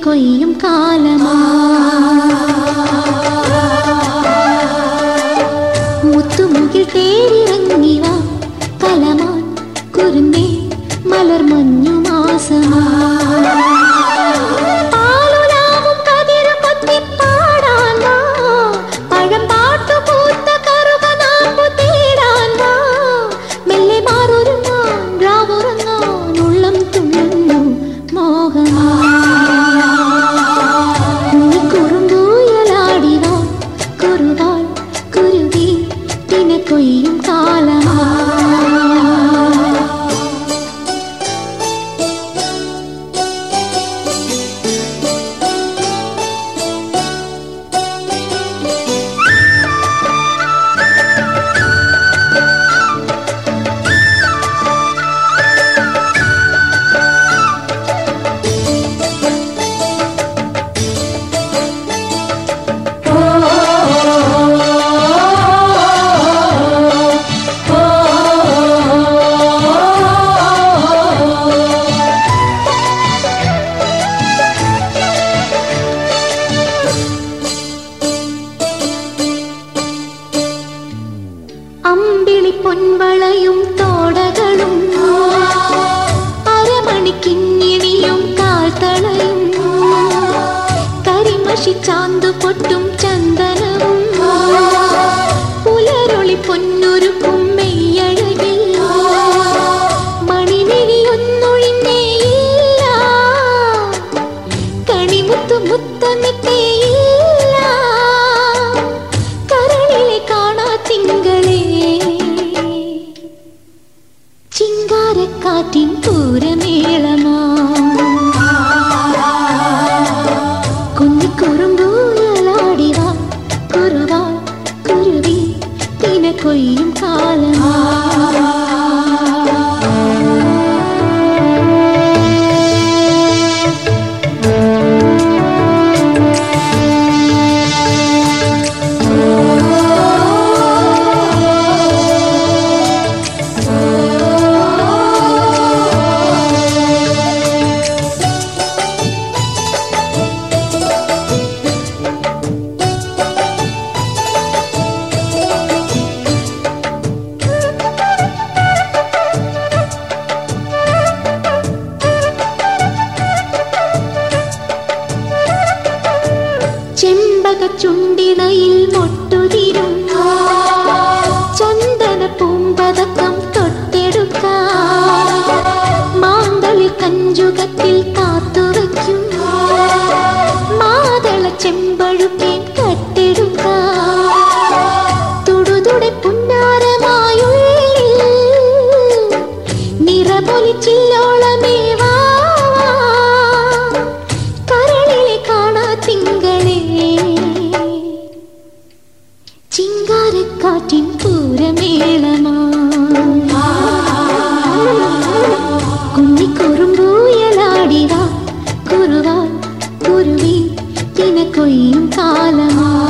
കൊയ്യും കാലമാ. മുത്തുമുകിൽ തേരിറങ്ങിവാ കലമാൻ കുരുന്നേ മലർ മഞ്ഞു മാസമാ. കൊയ്യും കാലമാ. അമ്പിളി പൊൻവളയും തോടകളും അരമണിക്കിങ്ങിണിയും കാൽത്തളയും കരിമഷി ചാന്തു പൊട്ടും ചന്ദനവും പുലരൊളി പൊന്നുരുക്കും മെയ്യഴകിൽ മണിവിഴിയൊന്നൊഴിഞ്ഞേയില്ല കണിമുത്തു മുത്തമിട്ടേയില്ല കരളിലെ കാണാ തിങ്കളെ ചിങ്കാരക്കാറ്റിൻ പൂരമേളമാ. കുഞ്ഞിക്കുറുമ്പൂയലാടിവാ കുറുവാ കുരുവി തിന കൊയ്യും കാലമാ. ചുണ്ടിണയിൽ മൊട്ടുതിരും ചന്ദന പൂമ്പതക്കം തൊട്ടെടുക്കാം മാന്തളിൽ കഞ്ചുകത്തിൽ കാത്തുവയ്ക്കും മാതള ചെമ്പഴുക്കേൻ കട്ടെടുക്കാം തുടുതുടെ പുന്നാരമായുള്ളിൽ നിറപൊലിച്ചില്ലോളമേവാ കരളിലെ കാണാ തിങ്കളെ ചിങ്കാരക്കാറ്റിൻ പൂരമേളമാ. കുഞ്ഞിക്കുറുമ്പൂയലാടിവാ കുറുവാ കുരുവി തിന കൊയ്യും കാലമാ.